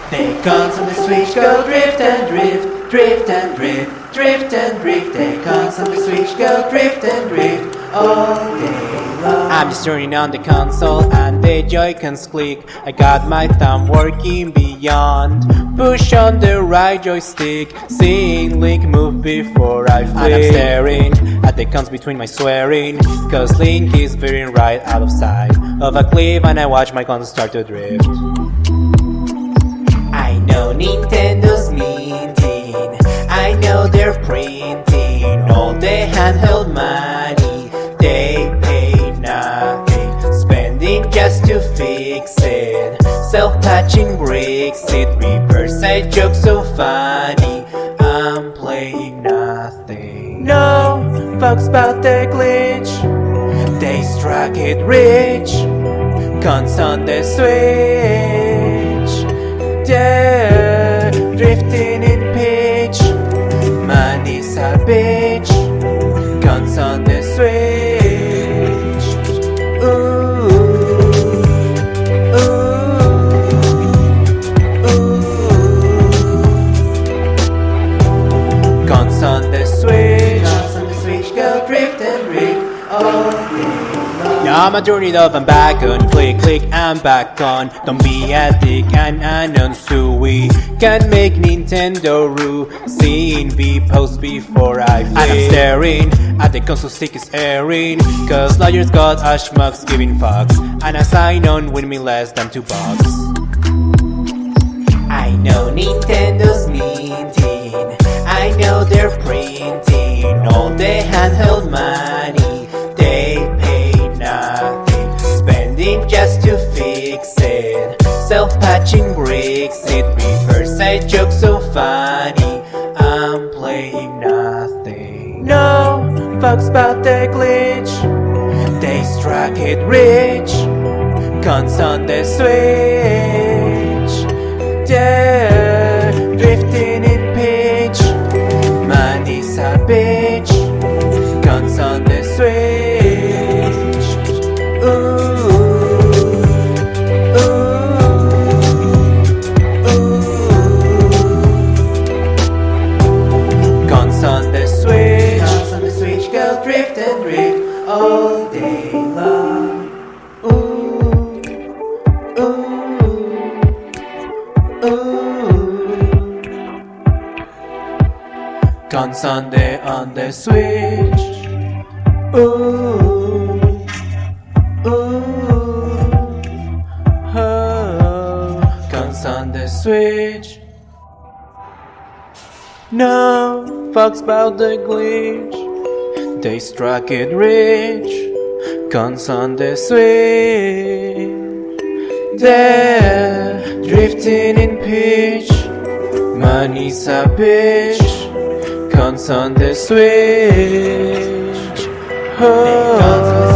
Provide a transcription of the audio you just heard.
They guns on the switch go drift and drift, drift and drift, drift and drift. They guns on the switch go drift and drift all day long. I'm just turning on the console and the Joy-Cons click. I got my thumb working beyond. Push on the right joystick, seeing Link move before I flick. And I'm staring at the cons between my swearing, cause Link is veering right out of sight of a cliff and I watch my cons start to drift. I know Nintendo's minting, I know they're printing all the handheld money. They pay nothing, spending just to fix it. Self-patching breaks it, reverse side jokes so funny. I'm playing nothing. No fucks about the glitch, they struck it rich. Cons on the switch, yeah, drifting in pitch. Money's a bitch. Cons on the switch. Ooh, ooh, ooh. Cons on the switch. Cons on the switch go drift and drift all day long. Yeah, I'ma turn it off and back on. Click, click, and back on. Don't be a dick and unansui. Can make Nintendo rue. Seeing V post before I flick. And I'm staring at the console stick is airing, cause lawyers got a schmucks giving fucks. And a sign on win me less than $2. I know Nintendo's minting, I know they're printing all the handheld money. They pay nothing, spending just to fix it. Self-patching breaks it, reverse side jokes so funny. I'm playing nothing. No fucks about the glitch, they struck it rich. Cons on the switch, yeah, drifting in pitch. Money's a bitch. Cons on the switch. Ooh, ooh, ooh. Cons on the switch. Cons on the switch go drift and drift all day long. Ooh, ooh, ooh. Cons on the switch. Ooh, ooh, oh. Cons on the switch. No fucks about the glitch, they struck it rich. Cons on the switch, they're drifting in pitch. Money's a bitch. Cons on the switch. Oh.